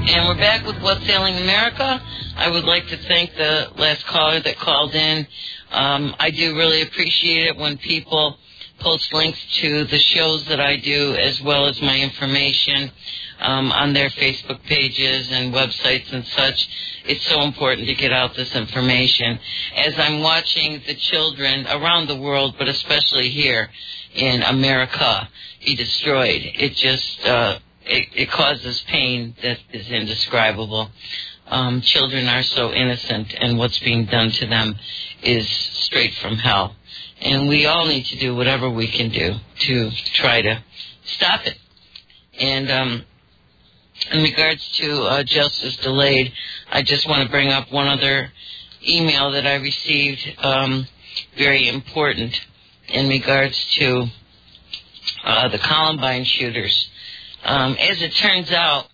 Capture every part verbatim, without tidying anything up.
And we're back with What's Ailing America. I would like to thank the last caller that called in. Um, I do really appreciate it when people post links to the shows that I do as well as my information um, on their Facebook pages and websites and such. It's so important to get out this information. As I'm watching the children around the world, but especially here in America, be destroyed, it just... Uh, It, it causes pain that is indescribable. Um, children are so innocent, and what's being done to them is straight from hell. And we all need to do whatever we can do to try to stop it. And um, in regards to uh, justice delayed, I just want to bring up one other email that I received, um, very important, in regards to uh, the Columbine shooters. Um, as it turns out,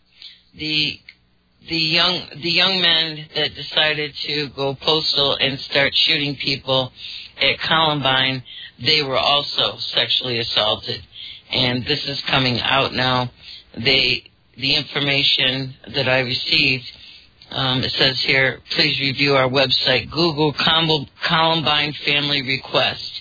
the the young the young men that decided to go postal and start shooting people at Columbine, they were also sexually assaulted, and this is coming out now. They the information that I received, um, it says here, please review our website. Google Columbine family request.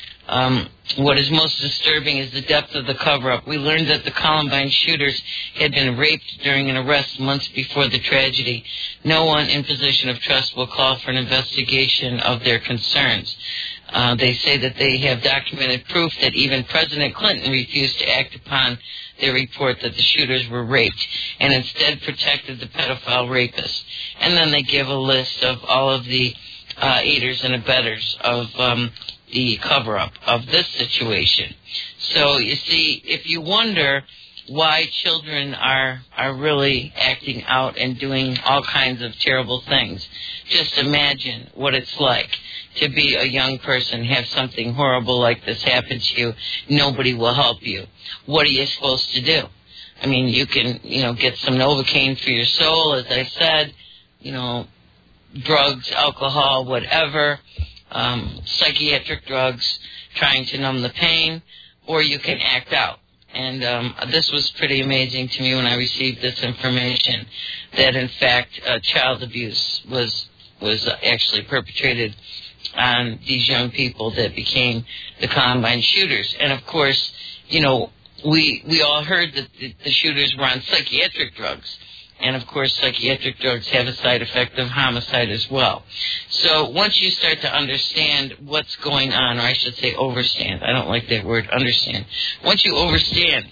Um, what is most disturbing is the depth of the cover-up. We learned that the Columbine shooters had been raped during an arrest months before the tragedy. No one in position of trust will call for an investigation of their concerns. Uh, they say that they have documented proof that even President Clinton refused to act upon their report that the shooters were raped and instead protected the pedophile rapists. And then they give a list of all of the uh, aiders and abettors of um, the cover-up of this situation. So, you see, if you wonder why children are are really acting out and doing all kinds of terrible things, just imagine what it's like to be a young person, have something horrible like this happen to you. Nobody will help you. What are you supposed to do? I mean, you can, you know, get some Novocaine for your soul, as I said, you know, drugs, alcohol, whatever. Um, psychiatric drugs, trying to numb the pain, or you can act out. And um, this was pretty amazing to me when I received this information, that in fact uh, child abuse was was actually perpetrated on these young people that became the Columbine shooters. And of course, you know, we we all heard that the, the shooters were on psychiatric drugs. And, of course, psychiatric drugs have a side effect of homicide as well. So once you start to understand what's going on, or I should say overstand, I don't like that word, understand. Once you overstand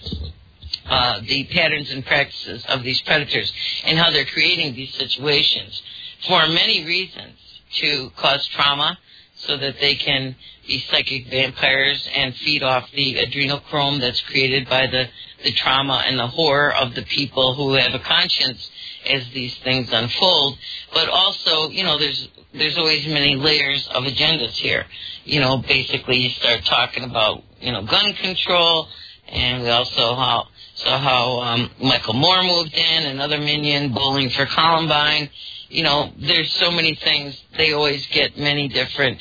uh, the patterns and practices of these predators and how they're creating these situations for many reasons, to cause trauma so that they can be psychic vampires and feed off the adrenochrome that's created by the the trauma and the horror of the people who have a conscience as these things unfold. But also, you know, there's there's always many layers of agendas here. You know, basically you start talking about, you know, gun control, and we also how, saw how um, Michael Moore moved in, another minion, Bowling for Columbine. You know, there's so many things. They always get many different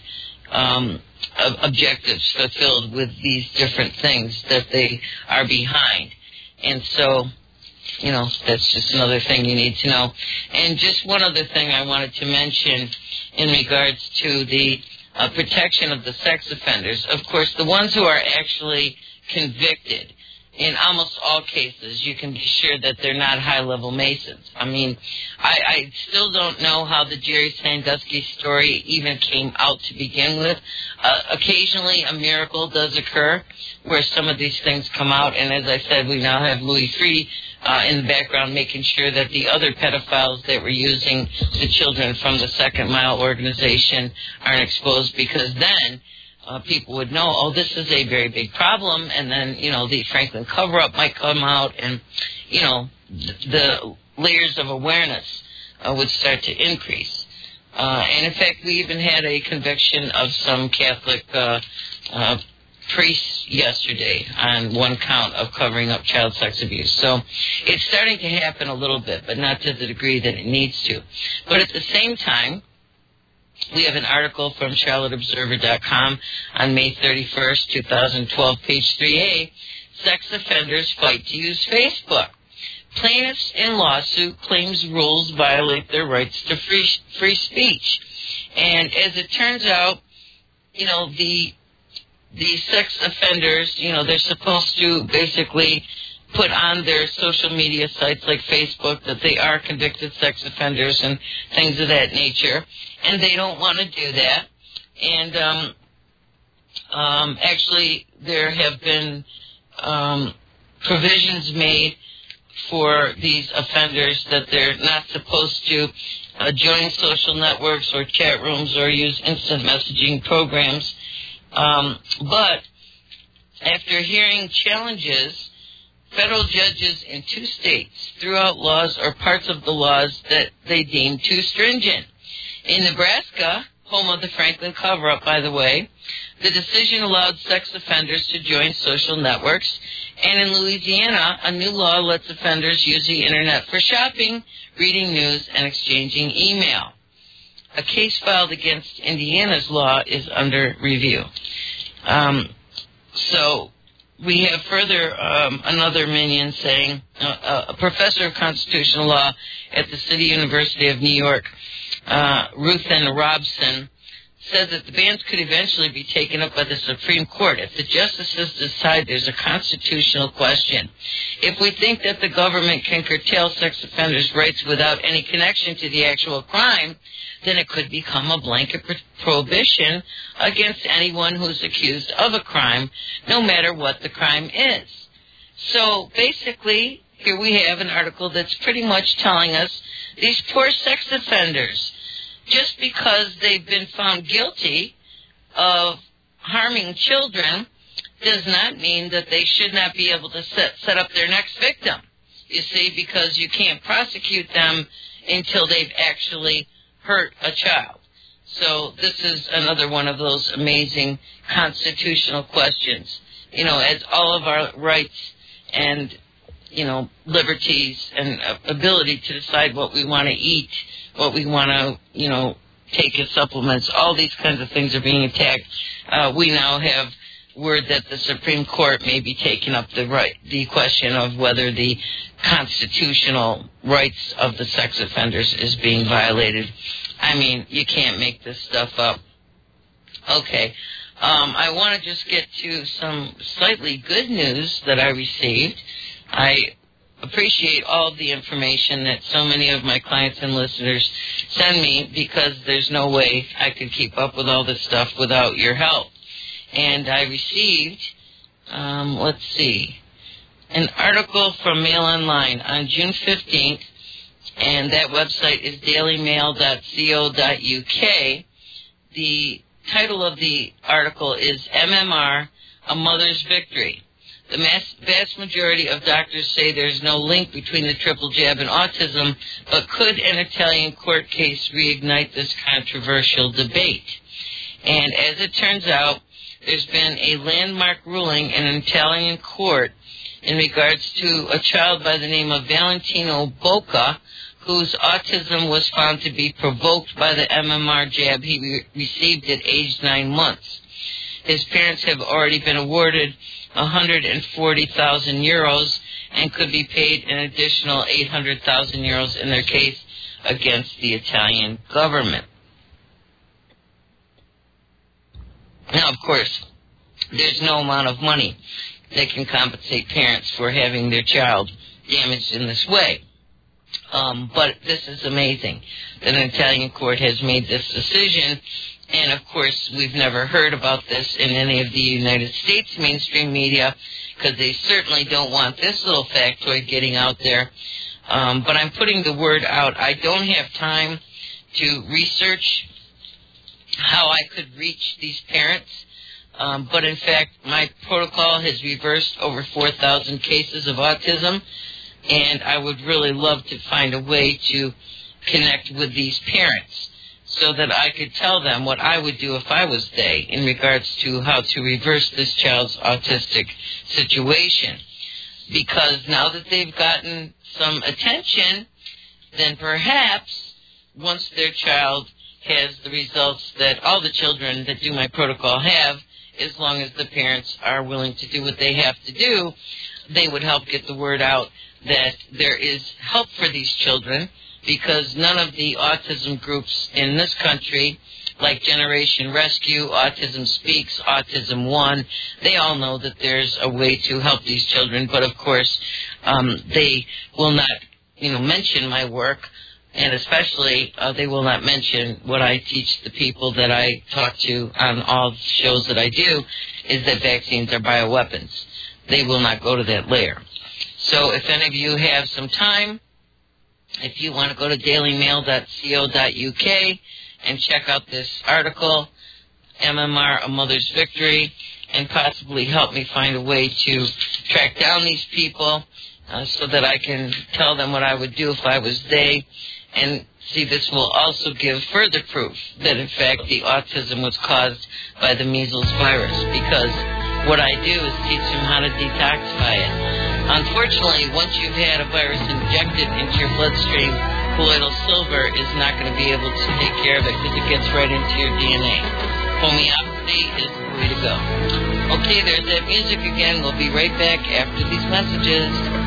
um objectives fulfilled with these different things that they are behind. And so, you know, that's just another thing you need to know. And just one other thing I wanted to mention in regards to the uh, protection of the sex offenders. Of course, the ones who are actually convicted, in almost all cases, you can be sure that they're not high-level Masons. I mean, I, I still don't know how the Jerry Sandusky story even came out to begin with. Uh, occasionally, a miracle does occur where some of these things come out, and as I said, we now have Louis Freeh uh, in the background making sure that the other pedophiles that were using the children from the Second Mile organization aren't exposed, because then Uh, people would know, oh, this is a very big problem, and then, you know, the Franklin cover-up might come out, and, you know, th- the layers of awareness uh, would start to increase. Uh, and, in fact, we even had a conviction of some Catholic uh, uh, priests yesterday on one count of covering up child sex abuse. So it's starting to happen a little bit, but not to the degree that it needs to. But at the same time, we have an article from Charlotte Observer dot com on May thirty-first, twenty twelve, page three A, Sex Offenders Fight to Use Facebook. Plaintiffs in lawsuit claims rules violate their rights to free free speech. And as it turns out, you know, the the sex offenders, you know, they're supposed to basically put on their social media sites like Facebook that they are convicted sex offenders and things of that nature. And they don't want to do that. And um, um, actually, there have been um, provisions made for these offenders that they're not supposed to uh, join social networks or chat rooms or use instant messaging programs. Um, but after hearing challenges, federal judges in two states threw out laws or parts of the laws that they deemed too stringent. In Nebraska, home of the Franklin cover-up, by the way, the decision allowed sex offenders to join social networks, and in Louisiana, a new law lets offenders use the Internet for shopping, reading news, and exchanging email. A case filed against Indiana's law is under review. Um, so we have further um, another minion saying, uh, a professor of constitutional law at the City University of New York, uh, Ruthen Robson, said that the bans could eventually be taken up by the Supreme Court if the justices decide there's a constitutional question. If we think that the government can curtail sex offenders' rights without any connection to the actual crime, then it could become a blanket prohibition against anyone who's accused of a crime, no matter what the crime is. So basically, here we have an article that's pretty much telling us these poor sex offenders, just because they've been found guilty of harming children, does not mean that they should not be able to set, set up their next victim. You see, because you can't prosecute them until they've actually hurt a child. So this is another one of those amazing constitutional questions. You know, as all of our rights and, you know, liberties and ability to decide what we want to eat, what we want to, you know, take as supplements, all these kinds of things are being attacked. Uh, we now have word that the Supreme Court may be taking up the right, the question of whether the constitutional rights of the sex offenders is being violated. I mean, you can't make this stuff up. Okay. Um, I want to just get to some slightly good news that I received. I appreciate all of the information that so many of my clients and listeners send me, because there's no way I could keep up with all this stuff without your help. And I received, um, let's see, an article from Mail Online on June fifteenth, and that website is daily mail dot co dot u k. The title of the article is M M R, A Mother's Victory. The mass, vast majority of doctors say there's no link between the triple jab and autism, but could an Italian court case reignite this controversial debate? And as it turns out, there's been a landmark ruling in an Italian court in regards to a child by the name of Valentino Bocca, whose autism was found to be provoked by the M M R jab he re- received at age nine months. His parents have already been awarded one hundred forty thousand euros and could be paid an additional eight hundred thousand euros in their case against the Italian government. Now, of course, there's no amount of money that can compensate parents for having their child damaged in this way. Um, but this is amazing that an Italian court has made this decision. And, of course, we've never heard about this in any of the United States mainstream media, because they certainly don't want this little factoid getting out there. Um, but I'm putting the word out. I don't have time to research how I could reach these parents. Um, but, in fact, my protocol has reversed over four thousand cases of autism, and I would really love to find a way to connect with these parents so that I could tell them what I would do if I was they in regards to how to reverse this child's autistic situation. Because now that they've gotten some attention, then perhaps once their child has the results that all the children that do my protocol have, as long as the parents are willing to do what they have to do, they would help get the word out that there is help for these children, because none of the autism groups in this country, like Generation Rescue, Autism Speaks, Autism One, they all know that there's a way to help these children, but of course um, they will not, you know, mention my work, and especially uh, they will not mention what I teach the people that I talk to on all the shows that I do, is that vaccines are bioweapons. They will not go to that layer. So if any of you have some time, if you want to go to daily mail dot co dot u k and check out this article, M M R, A Mother's Victory, and possibly help me find a way to track down these people uh, so that I can tell them what I would do if I was they. And see, this will also give further proof that, in fact, the autism was caused by the measles virus, because what I do is teach them how to detoxify it. Unfortunately, once you've had a virus injected into your bloodstream, colloidal silver is not going to be able to take care of it because it gets right into your D N A. Homeopathy is the way to go. Okay, there's that music again. We'll be right back after these messages.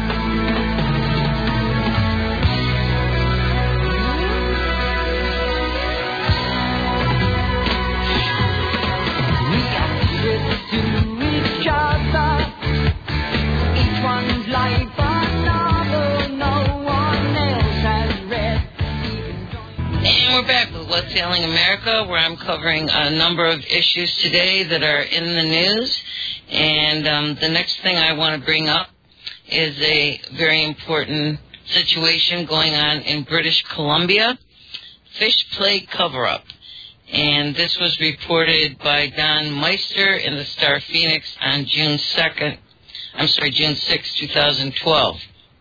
And we're back with What's Ailing America, where I'm covering a number of issues today that are in the news. And um, the next thing I want to bring up is a very important situation going on in British Columbia. Fish plague cover-up. And this was reported by Don Meister in the Star Phoenix on June second. I'm sorry, June sixth, twenty twelve.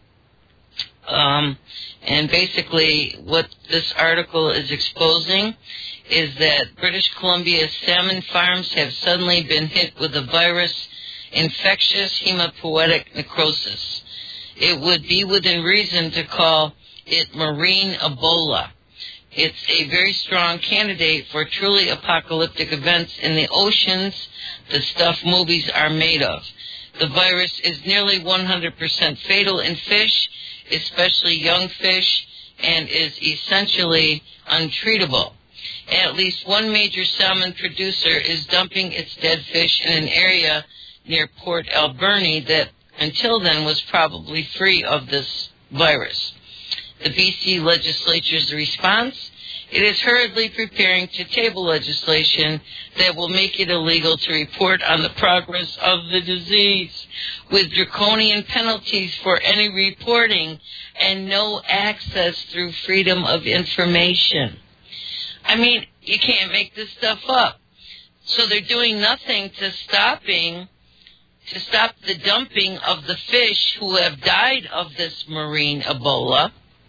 Um, and basically what this article is exposing is that British Columbia's salmon farms have suddenly been hit with the virus infectious hematopoietic necrosis. It would be within reason to call it marine Ebola. It's a very strong candidate for truly apocalyptic events in the oceans, the stuff movies are made of. The virus is nearly one hundred percent fatal in fish, especially young fish, and is essentially untreatable. At least one major salmon producer is dumping its dead fish in an area near Port Alberni that until then was probably free of this virus. The B C legislature's response: it is hurriedly preparing to table legislation that will make it illegal to report on the progress of the disease, with draconian penalties for any reporting and no access through freedom of information. I mean, you can't make this stuff up. So they're doing nothing to stopping, to stop the dumping of the fish who have died of this marine Ebola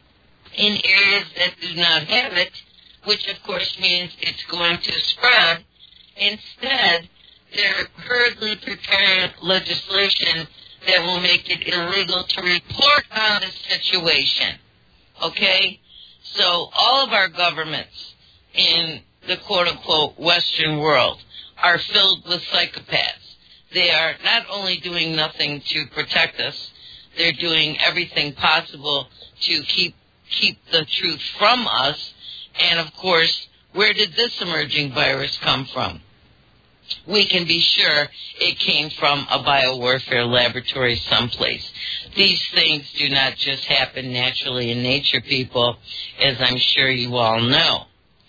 in areas that do not have it, which of course means it's going to spread. Instead, they're hurriedly preparing legislation that will make it illegal to report on the situation. Okay? So all of our governments in the quote-unquote Western world are filled with psychopaths. They are not only doing nothing to protect us, they're doing everything possible to keep keep the truth from us. And, of course, where did this emerging virus come from? We can be sure it came from a biowarfare laboratory someplace. These things do not just happen naturally in nature, people, as I'm sure you all know.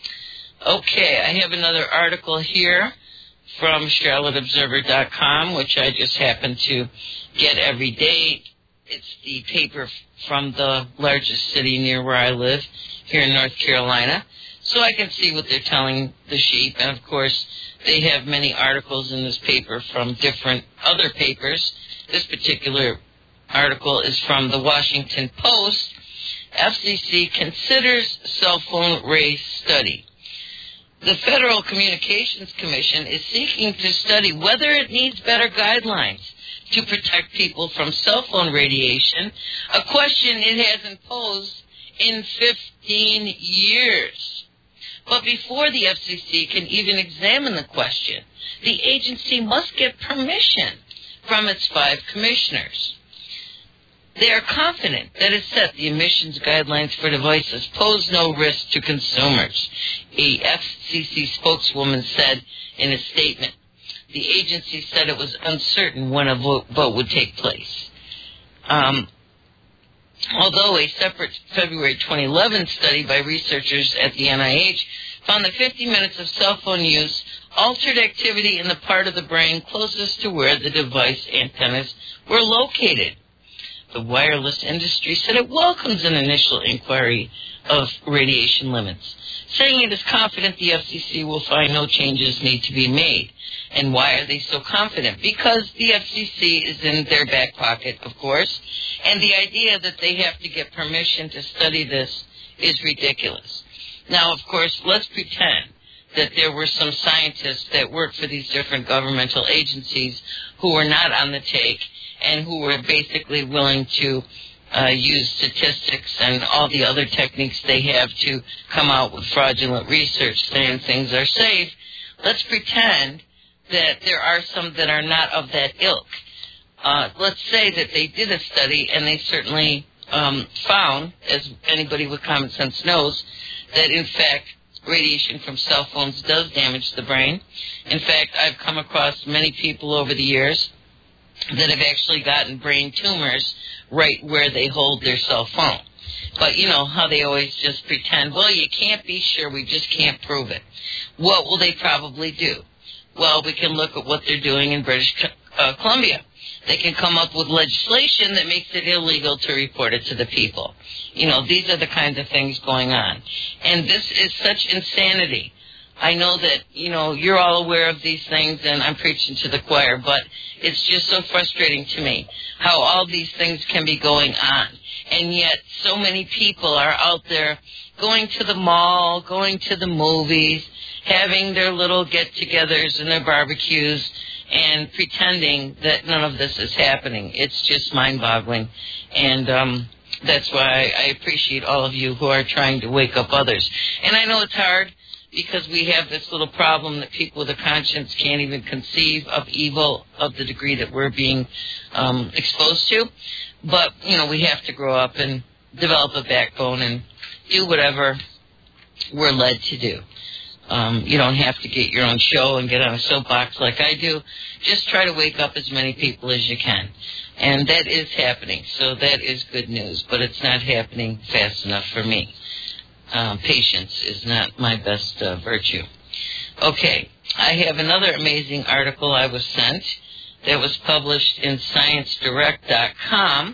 Okay, I have another article here from Charlotte Observer dot com, which I just happen to get every day. It's the paper from the largest city near where I live, here in North Carolina, so I can see what they're telling the sheep. And, of course, they have many articles in this paper from different other papers. This particular article is from the Washington Post. F C C considers cell phone race study. The Federal Communications Commission is seeking to study whether it needs better guidelines to protect people from cell phone radiation, a question it hasn't posed in fifteen years. But before the F C C can even examine the question, the agency must get permission from its five commissioners. They are confident that it set the emissions guidelines for devices pose no risk to consumers, a F C C spokeswoman said in a statement. The agency said it was uncertain when a vote, vote would take place. Um, although a separate February twenty eleven study by researchers at the N I H found that fifty minutes of cell phone use altered activity in the part of the brain closest to where the device antennas were located. The wireless industry said it welcomes an initial inquiry of radiation limits, saying it is confident the F C C will find no changes need to be made. And why are they so confident? Because the F C C is in their back pocket, of course, and the idea that they have to get permission to study this is ridiculous. Now, of course, let's pretend that there were some scientists that worked for these different governmental agencies who were not on the take and who were basically willing to uh, use statistics and all the other techniques they have to come out with fraudulent research saying things are safe. Let's pretend that there are some that are not of that ilk. Uh, let's say that they did a study and they certainly um, found, as anybody with common sense knows, that in fact radiation from cell phones does damage the brain. In fact, I've come across many people over the years that have actually gotten brain tumors right where they hold their cell phone. But you know how they always just pretend, well, you can't be sure, we just can't prove it. What will they probably do? Well, we can look at what they're doing in British uh, Columbia. They can come up with legislation that makes it illegal to report it to the people. You know, these are the kinds of things going on. And this is such insanity. I know that, you know, you're all aware of these things, and I'm preaching to the choir, but it's just so frustrating to me how all these things can be going on. And yet so many people are out there going to the mall, going to the movies, having their little get-togethers and their barbecues, and pretending that none of this is happening. It's just mind-boggling. And um, that's why I appreciate all of you who are trying to wake up others. And I know it's hard, because we have this little problem that people with a conscience can't even conceive of evil of the degree that we're being um, exposed to. But, you know, we have to grow up and develop a backbone and do whatever we're led to do. Um, you don't have to get your own show and get on a soapbox like I do. Just try to wake up as many people as you can. And that is happening, so that is good news. But it's not happening fast enough for me. Um, patience is not my best uh, virtue. Okay, I have another amazing article I was sent that was published in science direct dot com.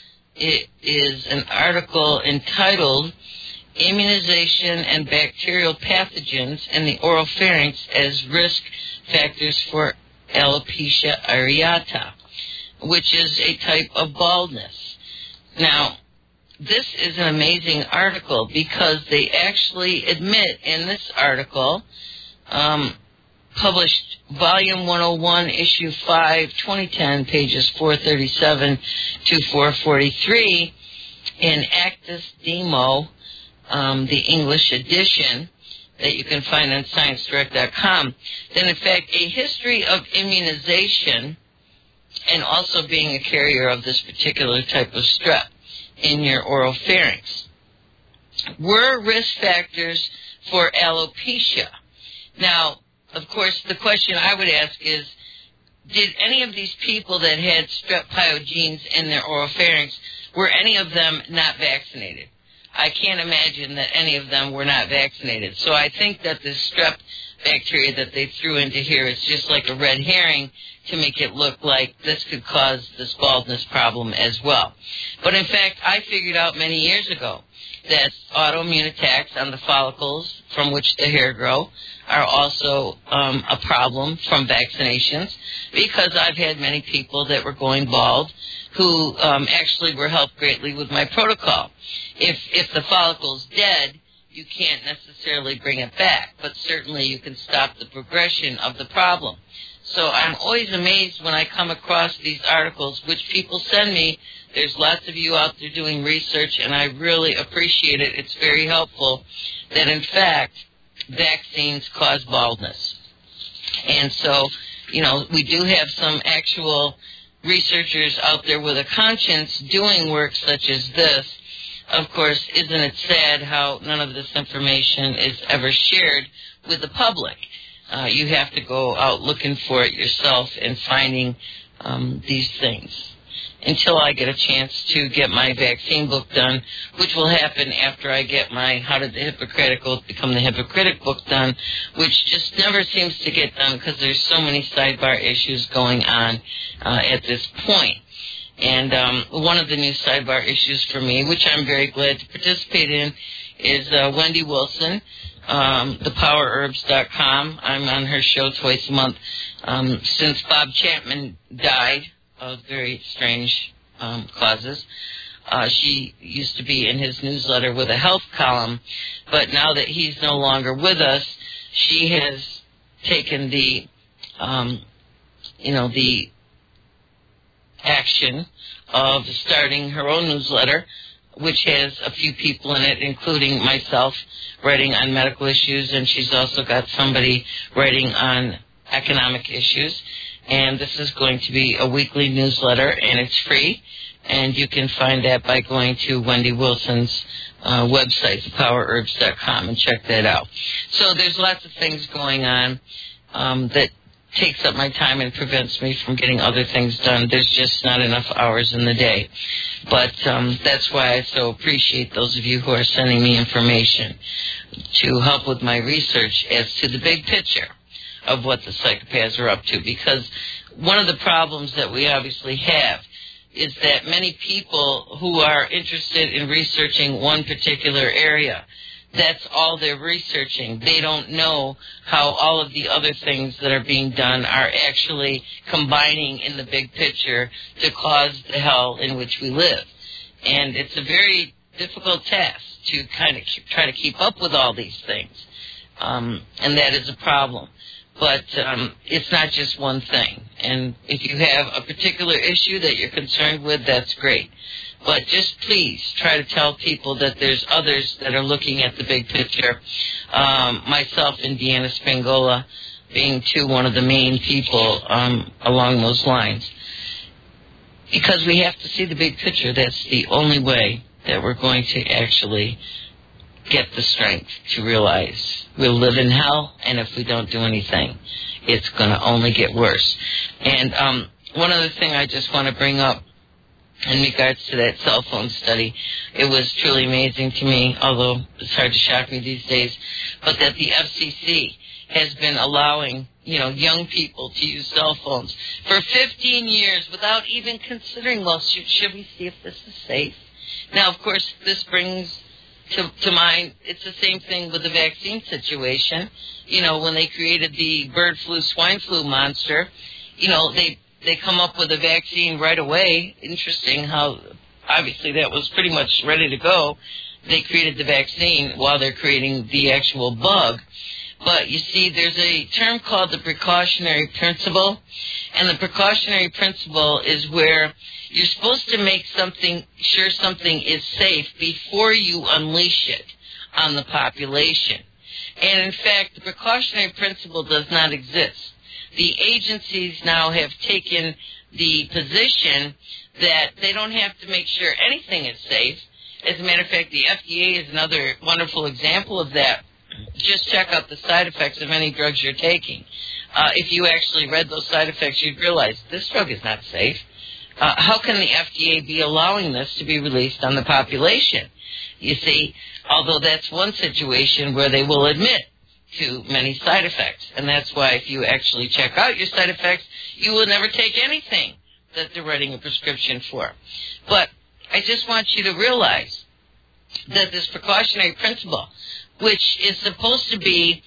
It is an article entitled Immunization and Bacterial Pathogens in the Oropharynx as Risk Factors for Alopecia areata, which is a type of baldness. Now, this is an amazing article because they actually admit in this article, um, published Volume one oh one, Issue five, twenty ten, pages four thirty-seven to four forty-three, in Actus Demo, um, the English edition, that you can find on science direct dot com, then in fact a history of immunization and also being a carrier of this particular type of strep in your oropharynx were risk factors for alopecia. Now, of course, the question I would ask is, did any of these people that had strep pyogenes in their oropharynx, were any of them not vaccinated? I can't imagine that any of them were not vaccinated. So I think that this strep bacteria that they threw into here is just like a red herring to make it look like this could cause this baldness problem as well. But in fact, I figured out many years ago that autoimmune attacks on the follicles from which the hair grow are also um, a problem from vaccinations, because I've had many people that were going bald who um, actually were helped greatly with my protocol. If if the follicle's dead, you can't necessarily bring it back, but certainly you can stop the progression of the problem. So I'm always amazed when I come across these articles, which people send me. There's lots of you out there doing research, and I really appreciate it. It's very helpful that, in fact, vaccines cause baldness. And so, you know, we do have some actual researchers out there with a conscience doing work such as this. Of course, isn't it sad how none of this information is ever shared with the public? Uh, you have to go out looking for it yourself and finding um, these things. Until I get a chance to get my vaccine book done, which will happen after I get my How Did the Hippocratic Oath Become the Hypocritic book done, which just never seems to get done because there's so many sidebar issues going on uh, at this point. And um, one of the new sidebar issues for me, which I'm very glad to participate in, is uh, Wendy Wilson, um, the power herbs dot com. I'm on her show twice a month um, since Bob Chapman died of very strange um, causes. Uh, she used to be in his newsletter with a health column, but now that he's no longer with us, she has taken the, um, you know, the action of starting her own newsletter, which has a few people in it, including myself, writing on medical issues, and she's also got somebody writing on economic issues. And this is going to be a weekly newsletter, and it's free, and you can find that by going to Wendy Wilson's uh, website, the power herbs dot com, and check that out. So there's lots of things going on um, that takes up my time and prevents me from getting other things done. There's just not enough hours in the day. But um, that's why I so appreciate those of you who are sending me information to help with my research as to the big picture of what the psychopaths are up to. Because one of the problems that we obviously have is that many people who are interested in researching one particular area, that's all they're researching. They don't know how all of the other things that are being done are actually combining in the big picture to cause the hell in which we live. And it's a very difficult task to kind of keep, try to keep up with all these things. Um, and that is a problem. But um, it's not just one thing. And if you have a particular issue that you're concerned with, that's great. But just please try to tell people that there's others that are looking at the big picture. Um, myself and Deanna Spingola being two one of the main people um, along those lines. Because we have to see the big picture. That's the only way that we're going to actually get the strength to realize we'll live in hell, and if we don't do anything, it's going to only get worse. And um, one other thing I just want to bring up in regards to that cell phone study, it was truly amazing to me, although it's hard to shock me these days, but that the F C C has been allowing, you know, young people to use cell phones for fifteen years without even considering, well, should, should we see if this is safe? Now, of course, this brings to, to mind, it's the same thing with the vaccine situation. You know, when they created the bird flu, swine flu monster, you know, they they come up with a vaccine right away. Interesting how, obviously, that was pretty much ready to go. They created the vaccine while they're creating the actual bug. But you see, there's a term called the precautionary principle, and the precautionary principle is where you're supposed to make something sure something is safe before you unleash it on the population. And in fact, the precautionary principle does not exist. The agencies now have taken the position that they don't have to make sure anything is safe. As a matter of fact, the F D A is another wonderful example of that. Just check out the side effects of any drugs you're taking. Uh, if you actually read those side effects, you'd realize this drug is not safe. Uh, how can the F D A be allowing this to be released on the population? You see, although that's one situation where they will admit to many side effects. And that's why if you actually check out your side effects, you will never take anything that they're writing a prescription for. But I just want you to realize that this precautionary principle, which is supposed to be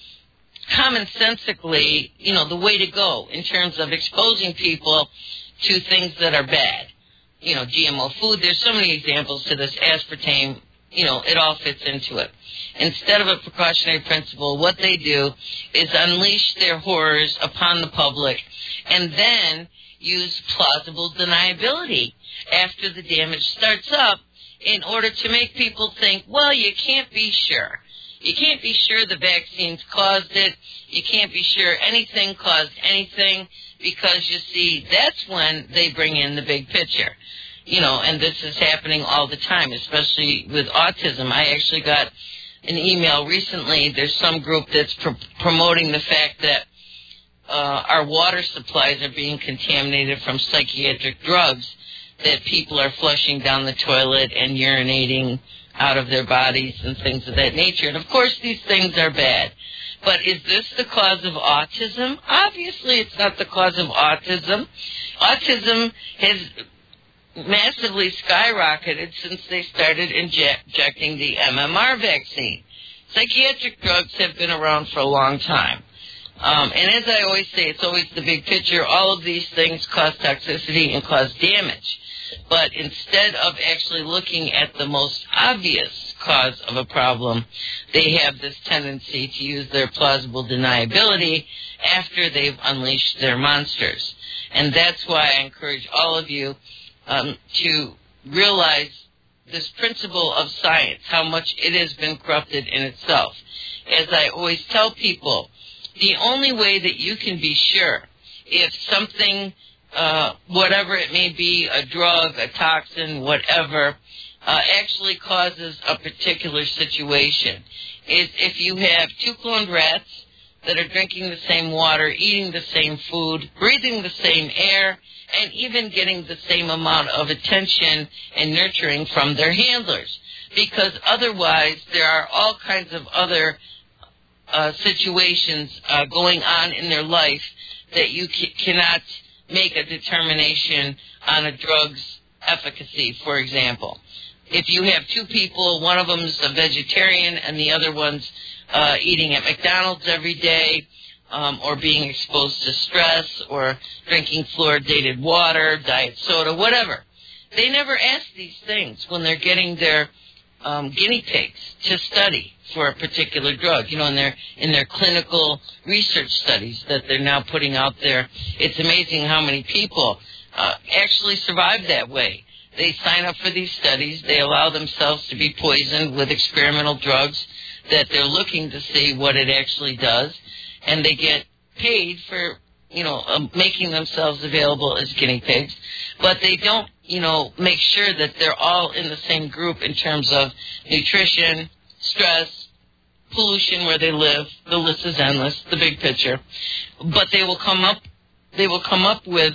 commonsensically, you know, the way to go in terms of exposing people to things that are bad. You know, G M O food, there's so many examples to this, aspartame, you know, it all fits into it. Instead of a precautionary principle, what they do is unleash their horrors upon the public and then use plausible deniability. After the damage starts up, in order to make people think, well, you can't be sure. You can't be sure the vaccines caused it. You can't be sure anything caused anything, because, you see, that's when they bring in the big picture. You know, and this is happening all the time, especially with autism. I actually got an email recently. There's some group that's pr- promoting the fact that uh, our water supplies are being contaminated from psychiatric drugs, that people are flushing down the toilet and urinating out of their bodies and things of that nature. And, of course, these things are bad. But is this the cause of autism? Obviously, it's not the cause of autism. Autism has massively skyrocketed since they started inject- injecting the M M R vaccine. Psychiatric drugs have been around for a long time. Um, and as I always say, it's always the big picture. All of these things cause toxicity and cause damage. But instead of actually looking at the most obvious cause of a problem, they have this tendency to use their plausible deniability after they've unleashed their monsters. And that's why I encourage all of you um, to realize this principle of science, how much it has been corrupted in itself. As I always tell people, the only way that you can be sure if something, uh, whatever it may be, a drug, a toxin, whatever, uh, actually causes a particular situation is if you have two cloned rats that are drinking the same water, eating the same food, breathing the same air, and even getting the same amount of attention and nurturing from their handlers. Because otherwise, there are all kinds of other uh, situations uh, going on in their life that you c- cannot make a determination on a drug's efficacy, for example. If you have two people, one of them is a vegetarian and the other one's uh, eating at McDonald's every day, um, or being exposed to stress, or drinking fluoridated water, diet soda, whatever. They never ask these things when they're getting their um, guinea pigs to study for a particular drug. You know, in their in their clinical research studies that they're now putting out there, it's amazing how many people uh, actually survive that way. They sign up for these studies. They allow themselves to be poisoned with experimental drugs that they're looking to see what it actually does, and they get paid for, you know, um, making themselves available as guinea pigs. But they don't, you know, make sure that they're all in the same group in terms of nutrition, stress, pollution where they live. The list is endless, the big picture. But they will come up, they will come up with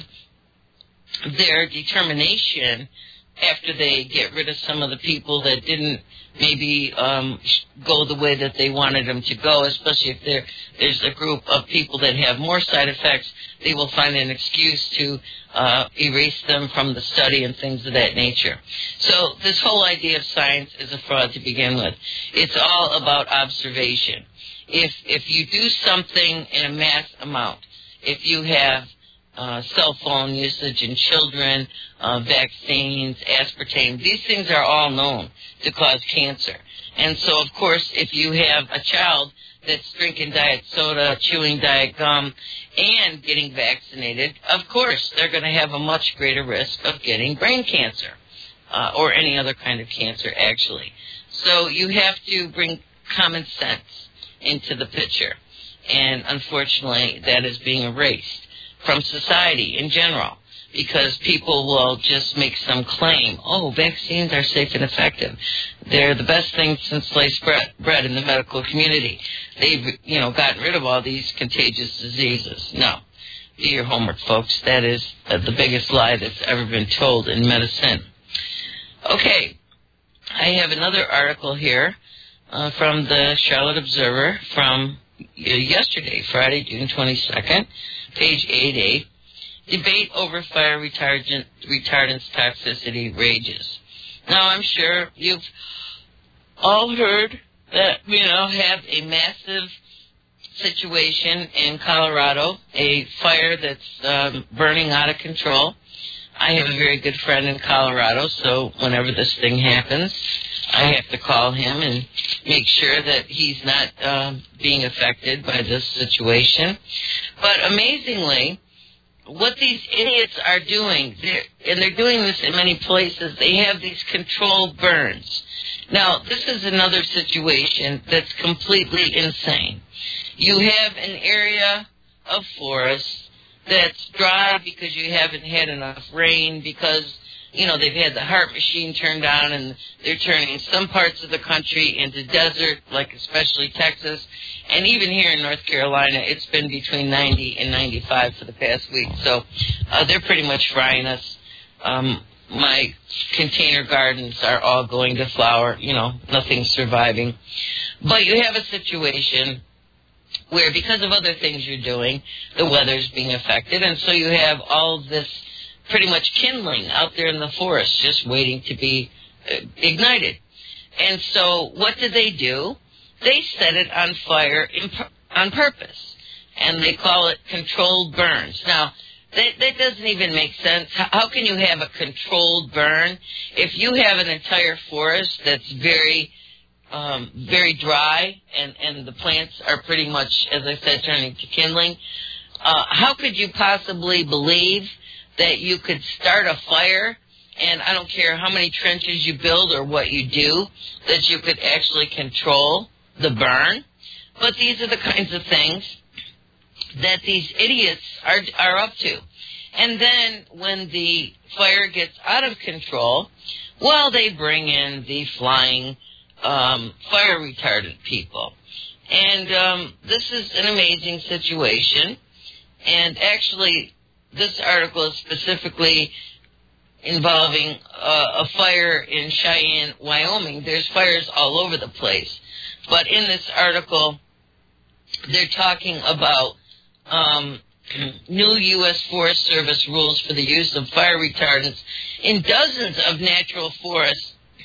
their determination after they get rid of some of the people that didn't maybe um, go the way that they wanted them to go, especially if there, there's a group of people that have more side effects. They will find an excuse to uh, erase them from the study and things of that nature. So this whole idea of science is a fraud to begin with. It's all about observation. If, if you do something in a mass amount, if you have Uh, cell phone usage in children, uh, vaccines, aspartame. These things are all known to cause cancer. And so, of course, if you have a child that's drinking diet soda, chewing diet gum, and getting vaccinated, of course, they're going to have a much greater risk of getting brain cancer, uh, or any other kind of cancer, actually. So you have to bring common sense into the picture. And unfortunately, that is being erased from society in general, because people will just make some claim, oh, vaccines are safe and effective. They're the best thing since sliced bread in the medical community. They've, you know, gotten rid of all these contagious diseases. No. Do your homework, folks. That is uh, the biggest lie that's ever been told in medicine. Okay. I have another article here uh, from the Charlotte Observer from yesterday, Friday, June twenty-second. Page eight A, debate over fire retardant, retardants toxicity rages. Now, I'm sure you've all heard that we now have a massive situation in Colorado, a fire that's um, burning out of control. I have a very good friend in Colorado, so whenever this thing happens, I have to call him and make sure that he's not uh, being affected by this situation. But amazingly, what these idiots are doing, they're, and they're doing this in many places, they have these controlled burns. Now, this is another situation that's completely insane. You have an area of forest that's dry because you haven't had enough rain, because, you know, they've had the HART machine turned on and they're turning some parts of the country into desert, like especially Texas. And even here in North Carolina, it's been between ninety and ninety-five for the past week. So uh, they're pretty much frying us. Um, my container gardens are all going to flower. You know, nothing's surviving. But you have a situation where, because of other things you're doing, the weather's being affected, and so you have all this pretty much kindling out there in the forest just waiting to be uh, ignited. And so what do they do? They set it on fire in, on purpose, and they call it controlled burns. Now, that, that doesn't even make sense. How can you have a controlled burn if you have an entire forest that's very Um, very dry, and, and the plants are pretty much, as I said, turning to kindling? Uh, how could you possibly believe that you could start a fire, and I don't care how many trenches you build or what you do, that you could actually control the burn? But these are the kinds of things that these idiots are, are up to. And then when the fire gets out of control, well, they bring in the flying Um, fire retardant people. And um, this is an amazing situation. And actually, this article is specifically involving uh, a fire in Cheyenne, Wyoming. There's fires all over the place. But in this article, they're talking about um, new U S Forest Service rules for the use of fire retardants in dozens of natural forests,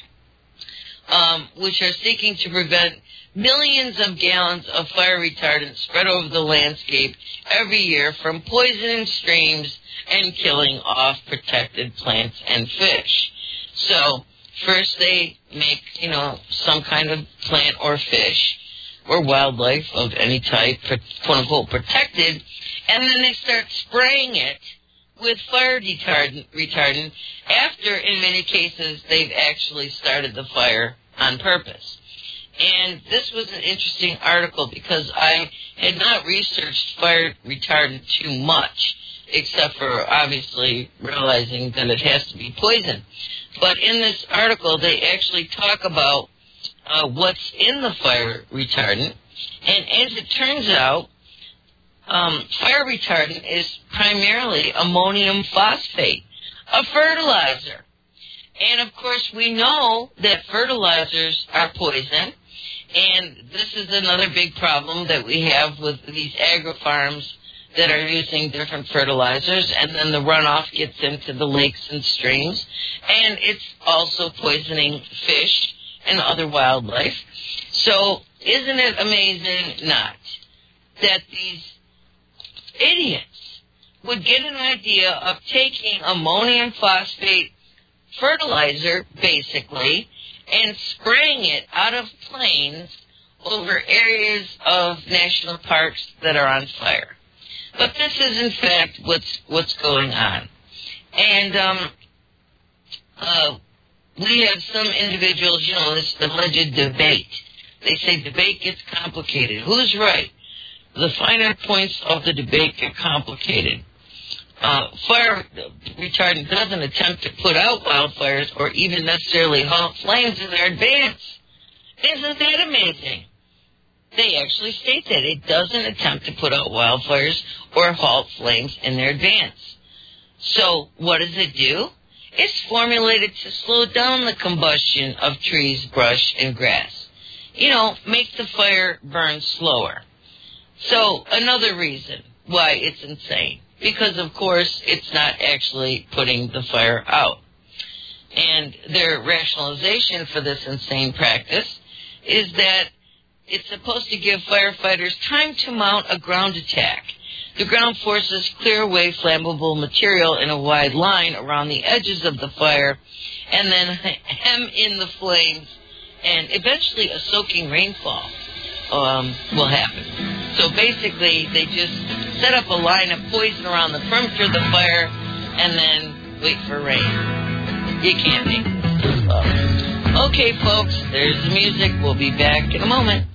Um, which are seeking to prevent millions of gallons of fire retardant spread over the landscape every year from poisoning streams and killing off protected plants and fish. So first they make, you know, some kind of plant or fish or wildlife of any type, quote-unquote, protected, and then they start spraying it with fire retardant, retardant after, in many cases, they've actually started the fire on purpose. And this was an interesting article because I had not researched fire retardant too much, except for obviously realizing that it has to be poison. But in this article, they actually talk about uh, what's in the fire retardant. And as it turns out, Um, fire retardant is primarily ammonium phosphate, a fertilizer. And, of course, we know that fertilizers are poison, and this is another big problem that we have with these agri-farms that are using different fertilizers, and then the runoff gets into the lakes and streams, and it's also poisoning fish and other wildlife. So isn't it amazing, not, that these idiots would get an idea of taking ammonium phosphate fertilizer, basically, and spraying it out of planes over areas of national parks that are on fire. But this is, in fact, what's what's going on. And um, uh, we have some individuals, you know, this alleged debate. They say debate gets complicated. Who's right? The finer points of the debate get complicated. Uh, fire retardant doesn't attempt to put out wildfires or even necessarily halt flames in their advance. Isn't that amazing? They actually state that it doesn't attempt to put out wildfires or halt flames in their advance. So what does it do? It's formulated to slow down the combustion of trees, brush, and grass. You know, make the fire burn slower. So another reason why it's insane, because, of course, it's not actually putting the fire out. And their rationalization for this insane practice is that it's supposed to give firefighters time to mount a ground attack. The ground forces clear away flammable material in a wide line around the edges of the fire and then hem in the flames, and eventually a soaking rainfall um, will happen. So basically, they just set up a line of poison around the perimeter of the fire, and then wait for rain. You can't make this up. Okay, folks, there's the music. We'll be back in a moment.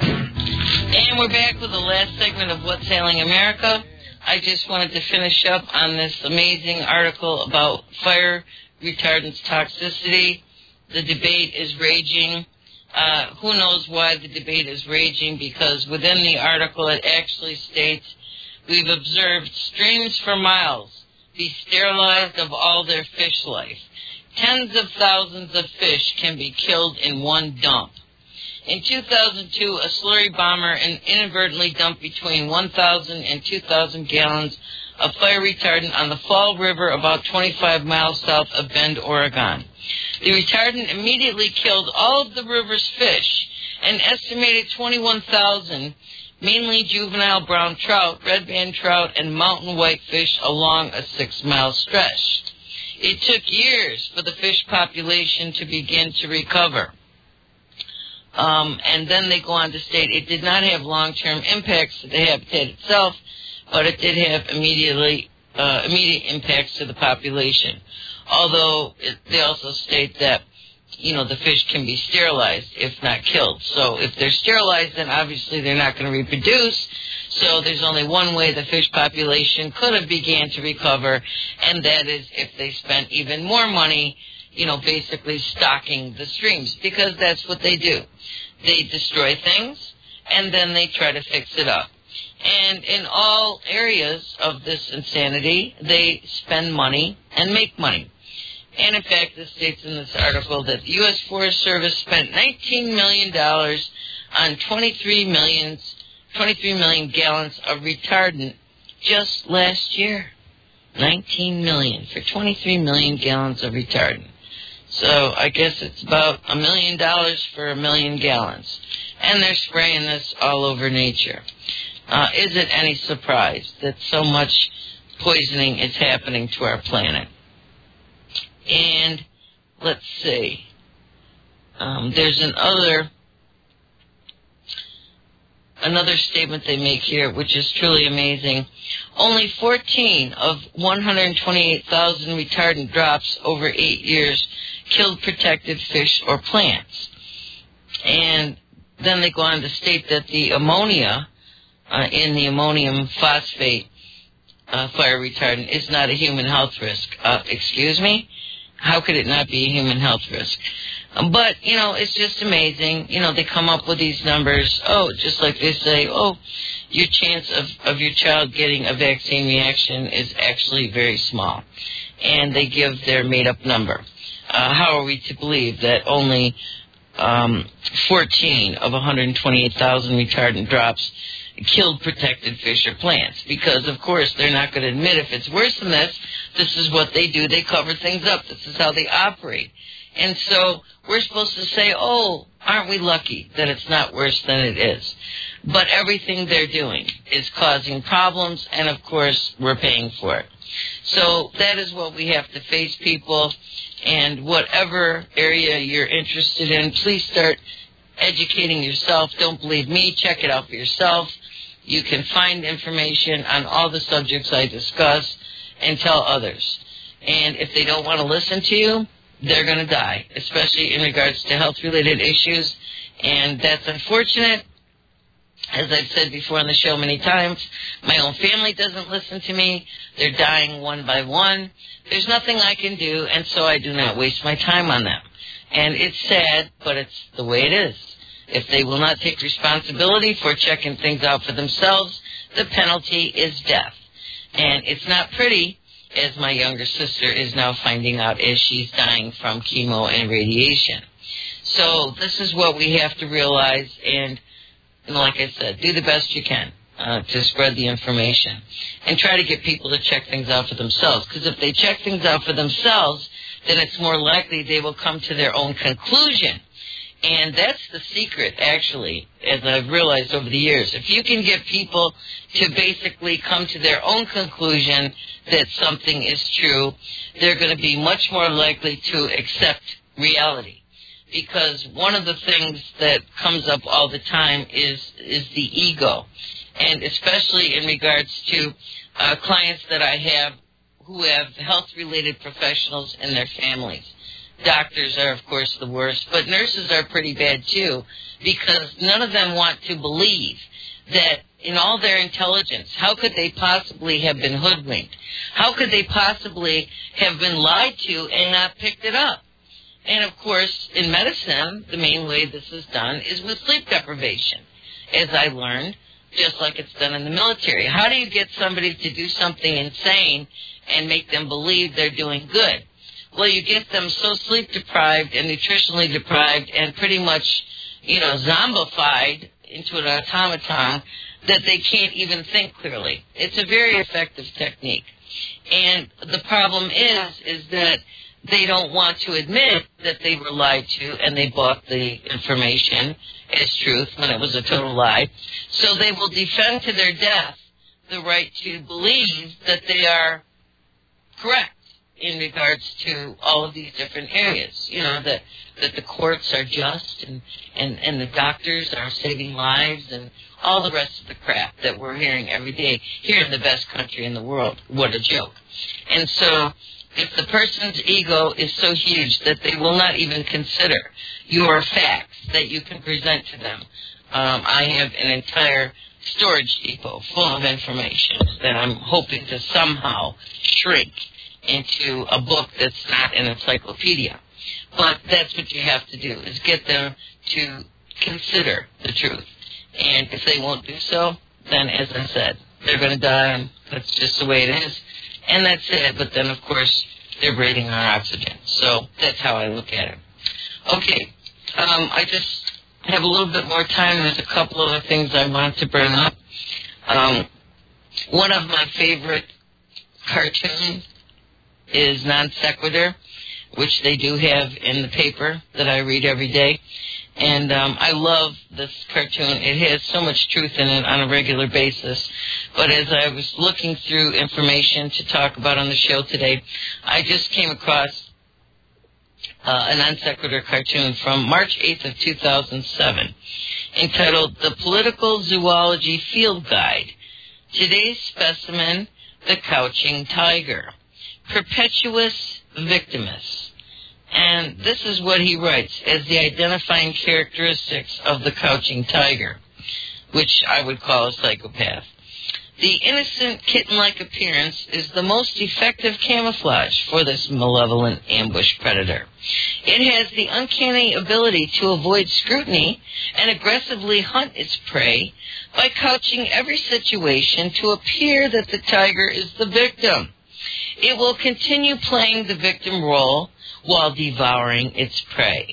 And we're back with the last segment of What's Ailing America. I just wanted to finish up on this amazing article about fire retardants toxicity. The debate is raging. Uh, who knows why the debate is raging? Because within the article it actually states, we've observed streams for miles be sterilized of all their fish life. Tens of thousands of fish can be killed in one dump. In two thousand two, a slurry bomber inadvertently dumped between one thousand and two thousand gallons of fire retardant on the Fall River about twenty-five miles south of Bend, Oregon. The retardant immediately killed all of the river's fish, an estimated twenty-one thousand, mainly juvenile brown trout, red band trout, and mountain whitefish along a six-mile stretch. It took years for the fish population to begin to recover. Um, and then they go on to state it did not have long-term impacts to the habitat itself, but it did have immediately uh, immediate impacts to the population. Although it, they also state that, you know, the fish can be sterilized if not killed. So if they're sterilized, then obviously they're not going to reproduce. So there's only one way the fish population could have began to recover, and that is if they spent even more money, you know, basically stocking the streams, because that's what they do. They destroy things, and then they try to fix it up. And in all areas of this insanity, they spend money and make money. And in fact, it states in this article that the U S Forest Service spent nineteen million dollars on twenty-three million, twenty-three million gallons of retardant just last year. nineteen million for twenty-three million gallons of retardant. So I guess it's about a million dollars for a million gallons. And they're spraying this all over nature. Uh, is it any surprise that so much poisoning is happening to our planet? And let's see. Um, there's another another statement they make here, which is truly amazing. Only fourteen of one hundred twenty-eight thousand retardant drops over eight years killed protected fish or plants. And then they go on to state that the ammonia uh, in the ammonium phosphate uh, fire retardant is not a human health risk. Uh, excuse me? How could it not be a human health risk? Um, but, you know, it's just amazing. You know, they come up with these numbers. Oh, just like they say, oh, your chance of, of your child getting a vaccine reaction is actually very small. And they give their made-up number. Uh, how are we to believe that only um, fourteen of one hundred twenty-eight thousand retardant drops killed protected fish or plants? Because, of course, they're not going to admit if it's worse than this. This is what they do. They cover things up. This is how they operate. And so we're supposed to say, oh, aren't we lucky that it's not worse than it is? But everything they're doing is causing problems, and, of course, we're paying for it. So that is what we have to face, people. And whatever area you're interested in, please start educating yourself. Don't believe me. Check it out for yourself. You can find information on all the subjects I discuss and tell others. And if they don't want to listen to you, they're going to die, especially in regards to health-related issues. And that's unfortunate. As I've said before on the show many times, my own family doesn't listen to me. They're dying one by one. There's nothing I can do, and so I do not waste my time on them. And it's sad, but it's the way it is. If they will not take responsibility for checking things out for themselves, the penalty is death. And it's not pretty, as my younger sister is now finding out as she's dying from chemo and radiation. So this is what we have to realize, and, and like I said, do the best you can uh, to spread the information. And try to get people to check things out for themselves. Because if they check things out for themselves, then it's more likely they will come to their own conclusion. And that's the secret, actually, as I've realized over the years. If you can get people to basically come to their own conclusion that something is true, they're going to be much more likely to accept reality. Because one of the things that comes up all the time is is the ego. and especially in regards to uh, clients that I have who have health-related professionals in their families. Doctors are, of course, the worst, but nurses are pretty bad, too, because none of them want to believe that in all their intelligence, how could they possibly have been hoodwinked? How could they possibly have been lied to and not picked it up? And, of course, in medicine, the main way this is done is with sleep deprivation, as I learned, just like it's done in the military. How do you get somebody to do something insane and make them believe they're doing good? Well, you get them so sleep-deprived and nutritionally deprived and pretty much, you know, zombified into an automaton that they can't even think clearly. It's a very effective technique. And the problem is, is that they don't want to admit that they were lied to and they bought the information as truth when it was a total lie. So they will defend to their death the right to believe that they are correct in regards to all of these different areas. You know, that, that the courts are just and, and, and the doctors are saving lives and all the rest of the crap that we're hearing every day here in the best country in the world. What a joke. And so if the person's ego is so huge that they will not even consider your facts that you can present to them, um, I have an entire storage depot full of information that I'm hoping to somehow shrink into a book that's not an encyclopedia. But that's what you have to do, is get them to consider the truth. And if they won't do so, then, as I said, they're going to die, and that's just the way it is. And that's it. But then, of course, they're breathing our oxygen. So that's how I look at it. Okay. Um, I just have a little bit more time. There's a couple other things I want to bring up. Um, one of my favorite cartoons is Non Sequitur, which they do have in the paper that I read every day. And um, I love this cartoon. It has so much truth in it on a regular basis. But as I was looking through information to talk about on the show today, I just came across uh, a Non Sequitur cartoon from March eighth of two thousand seven entitled The Political Zoology Field Guide. Today's specimen, the couching tiger. Perpetuus victimus. And this is what he writes as the identifying characteristics of the couching tiger, which I would call a psychopath. The innocent kitten-like appearance is the most effective camouflage for this malevolent ambush predator. It has the uncanny ability to avoid scrutiny and aggressively hunt its prey by couching every situation to appear that the tiger is the victim. It will continue playing the victim role while devouring its prey.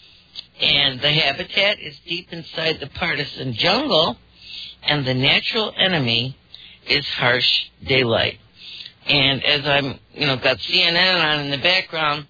And the habitat is deep inside the partisan jungle, and the natural enemy is harsh daylight. And as I'm, you know, got C N N on in the background,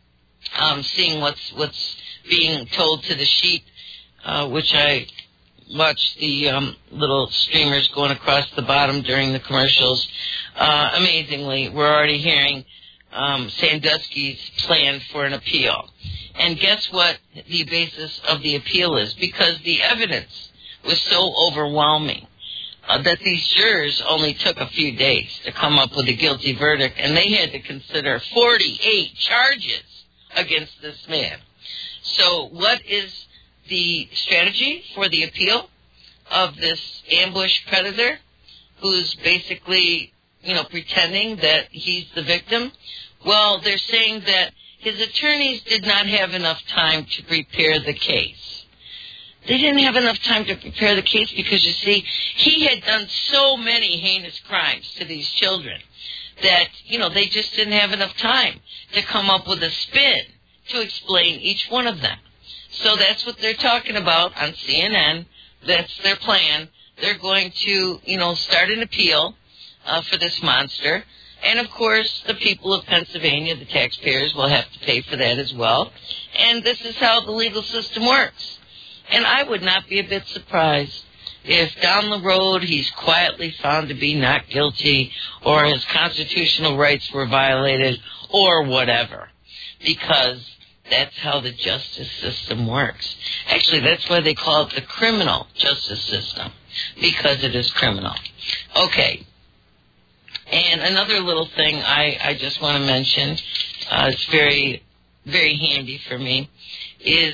I'm seeing what's what's being told to the sheep, uh, which I watch the um, little streamers going across the bottom during the commercials. Uh, amazingly, we're already hearing um, Sandusky's plan for an appeal. And guess what the basis of the appeal is? Because the evidence was so overwhelming uh, that these jurors only took a few days to come up with a guilty verdict, and they had to consider forty-eight charges against this man. So what is the strategy for the appeal of this ambush predator who's basically, you know, pretending that he's the victim? Well, they're saying that his attorneys did not have enough time to prepare the case. They didn't have enough time to prepare the case because, you see, he had done so many heinous crimes to these children that, you know, they just didn't have enough time to come up with a spin to explain each one of them. So that's what they're talking about on C N N. That's their plan. They're going to, you know, start an appeal uh, for this monster. And, of course, the people of Pennsylvania, the taxpayers, will have to pay for that as well. And this is how the legal system works. And I would not be a bit surprised if down the road he's quietly found to be not guilty or his constitutional rights were violated or whatever. Because That's how the justice system works. Actually, that's why they call it the criminal justice system, because it is criminal. Okay. And another little thing I, I just want to mention, uh, it's very, very handy for me, is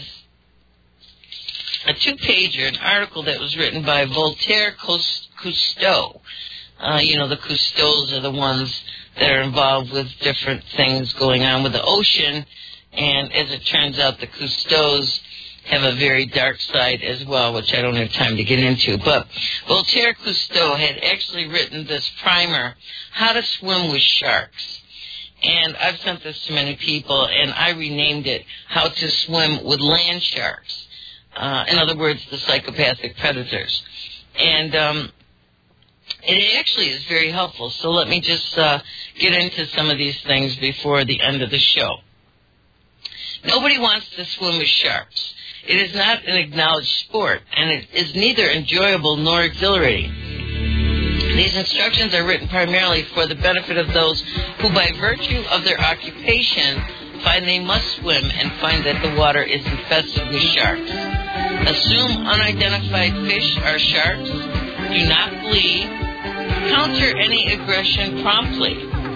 a two-pager, an article that was written by Voltaire Cousteau. Uh, you know, the Cousteaus are the ones that are involved with different things going on with the ocean, and as it turns out, the Cousteaus have a very dark side as well, which I don't have time to get into. But Voltaire Cousteau had actually written this primer, How to Swim with Sharks. And I've sent this to many people, and I renamed it How to Swim with Land Sharks. Uh, in other words, the psychopathic predators. And um, it actually is very helpful. So let me just uh, get into some of these things before the end of the show. Nobody wants to swim with sharks. It is not an acknowledged sport, and it is neither enjoyable nor exhilarating. These instructions are written primarily for the benefit of those who, by virtue of their occupation, find they must swim and find that the water is infested with sharks. Assume unidentified fish are sharks. Do not flee. Counter any aggression promptly.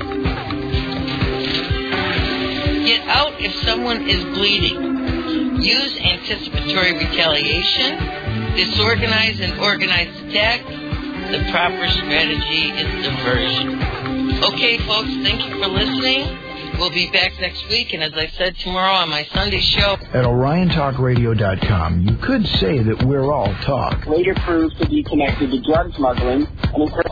Get out if someone is bleeding. Use anticipatory retaliation. Disorganize and organized attack. The proper strategy is diversion. Okay, folks, thank you for listening. We'll be back next week, and as I said, tomorrow on my Sunday show. At Orion Talk Radio dot com, you could say that we're all talk. Later proved to be connected to drug smuggling and